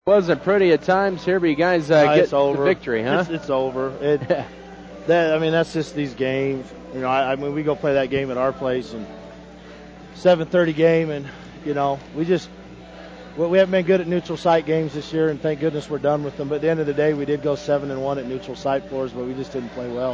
Wasn't pretty at times here, but you guys get the victory, huh? It's over. That's just these games. I mean, we go play that game at our place, and 7:30 game, and we haven't been good at neutral site games this year, and thank goodness we're done with them. But at the end of the day, we did go 7-1 at neutral site floors, but we just didn't play well.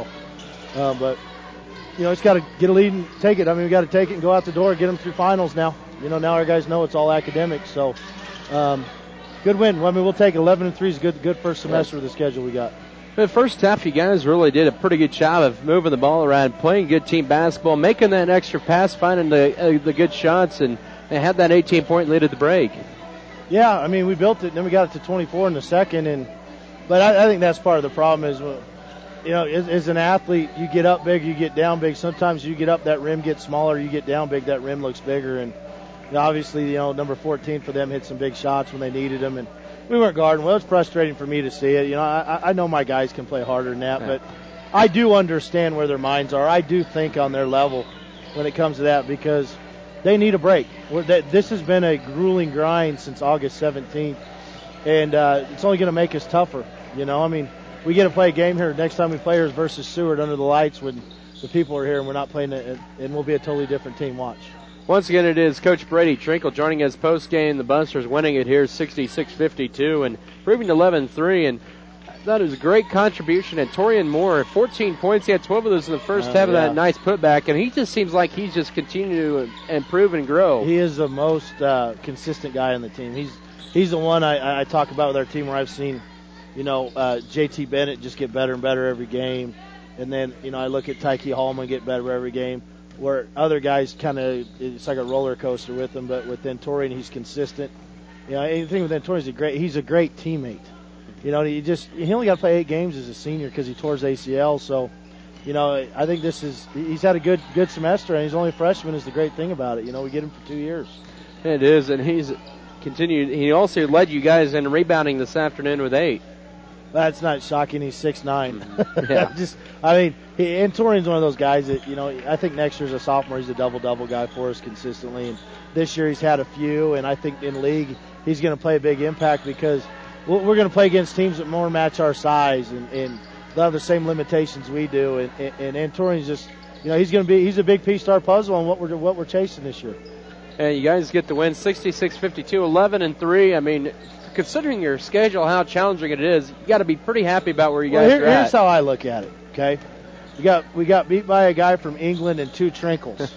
It's got to get a lead and take it. I mean, we got to take it and go out the door, get them through finals now. Now our guys know it's all academic, so. Good win. I mean, we'll take 11-3 is good first semester of the schedule we got. The first half, you guys really did a pretty good job of moving the ball around, playing good team basketball, making that extra pass, finding the good shots, and they had that 18-point lead at the break. Yeah, I mean, we built it, and then we got it to 24 in the second. But I think that's part of the problem is, as an athlete, you get up big, you get down big. Sometimes you get up, that rim gets smaller. You get down big, that rim looks bigger. And obviously, number 14 for them hit some big shots when they needed them, and we weren't guarding well. It's frustrating for me to see it. I know my guys can play harder than that, but I do understand where their minds are. I do think on their level when it comes to that because they need a break. This has been a grueling grind since August 17th, and it's only going to make us tougher. I mean, we get to play a game here. Next time we play here is versus Seward under the lights when the people are here and we're not playing it, and we'll be a totally different team. Watch. Once again, it is Coach Brady Trinkle joining us post-game. The Busters winning it here 66-52 and proving 11-3. And that is a great contribution. And Torian Moore, 14 points. He had 12 of those in the first half of that nice putback. And he just seems like he's just continuing to improve and grow. He is the most consistent guy on the team. He's the one I talk about with our team where I've seen, JT Bennett just get better and better every game. And then, I look at Tyke Hallman get better every game. Where other guys it's like a roller coaster with them, but with Torian, he's consistent. Anything with Torian, he's a great teammate. He only got to play 8 games as a senior because he tore his ACL. So, I think he's had a good semester, and he's only a freshman is the great thing about it. We get him for 2 years. It is, and he's continued. He also led you guys in rebounding this afternoon with 8. That's not shocking. He's 6'9". Yeah. And Torian's one of those guys that, I think next year's a sophomore, he's a double-double guy for us consistently. And this year he's had a few, and I think in league he's going to play a big impact because we're going to play against teams that more match our size, and they'll have the same limitations we do. And Torian's just, he's a big piece to our puzzle on what we're chasing this year. And you guys get the win 66-52, 11-3. I mean, considering your schedule, how challenging it is, you got to be pretty happy about where you guys are at. Here's how I look at it, okay? We got beat by a guy from England and 2 Trinkles.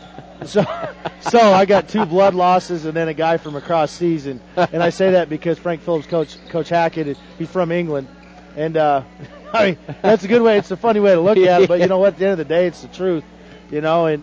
so I got 2 blood losses and then a guy from across seas. And I say that because Frank Phillips, Coach Hackett, he's from England. And, that's a good way. It's a funny way to look at it. But you know what? At the end of the day, it's the truth. A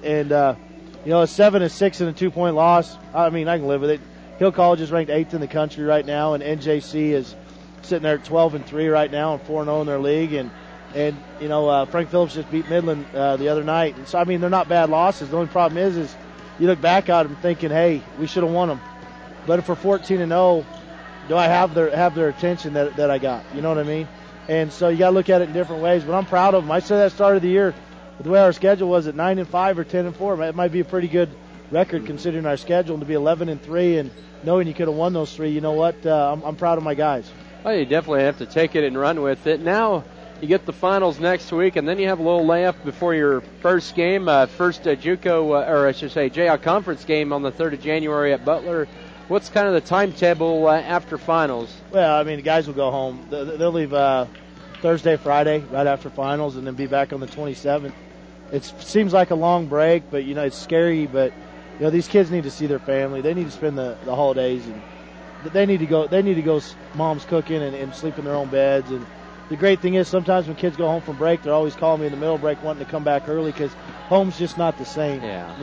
7-6 and a 2-point loss, I can live with it. Hill College is ranked 8th in the country right now, and NJC is sitting there at 12-3 right now and 4-0 in their league. And Frank Phillips just beat Midland the other night. And so, they're not bad losses. The only problem is you look back at them thinking, hey, we should have won them. But if we're 14-0, do I have their attention that I got? You know what I mean? And so you got to look at it in different ways. But I'm proud of them. I said that start of the year, the way our schedule was at 9-5 or 10-4, it might be a pretty good record considering our schedule. And to be 11-3 and knowing you could have won those 3, you know what? I'm proud of my guys. Well, you definitely have to take it and run with it. Now you get the finals next week, and then you have a little layup before your first game, JL Conference game on the 3rd of January at Butler. What's kind of the timetable after finals? Well, the guys will go home. They'll leave Thursday, Friday, right after finals, and then be back on the 27th. It seems like a long break, but, it's scary. But, these kids need to see their family. They need to spend the holidays, and they need to go mom's cooking and sleep in their own beds. And the great thing is sometimes when kids go home from break, they're always calling me in the middle of break wanting to come back early because home's just not the same. Yeah.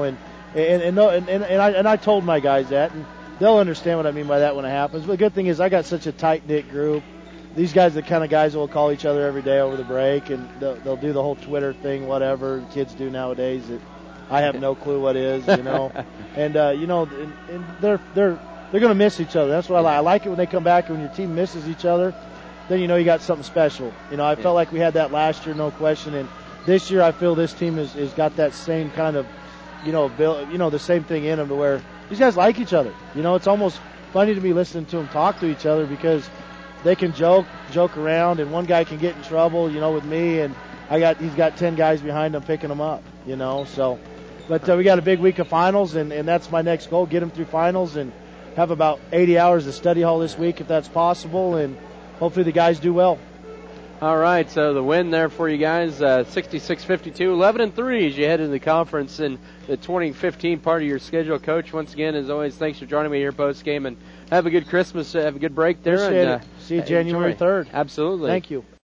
And I told my guys that, and they'll understand what I mean by that when it happens. But the good thing is I got such a tight-knit group. These guys are the kind of guys that will call each other every day over the break, and they'll do the whole Twitter thing, whatever kids do nowadays that I have no clue what is, And and they're going to miss each other. That's what I like. I like it when they come back and when your team misses each other. Then you got something special. I felt like we had that last year, no question, and this year I feel this team has got that same kind of, the same thing in them to where these guys like each other. It's almost funny to me listening to them talk to each other because they can joke around, and one guy can get in trouble, with me, and he's got 10 guys behind him picking him up, So, but we got a big week of finals, and that's my next goal: get them through finals and have about 80 hours of study hall this week if that's possible, and hopefully the guys do well. All right, so the win there for you guys, 66-52, 11-3 as you head into the conference in the 2015 part of your schedule. Coach, once again, as always, thanks for joining me here post-game, and have a good Christmas, have a good break there. Appreciate and it. See you January 3rd. Absolutely. Thank you.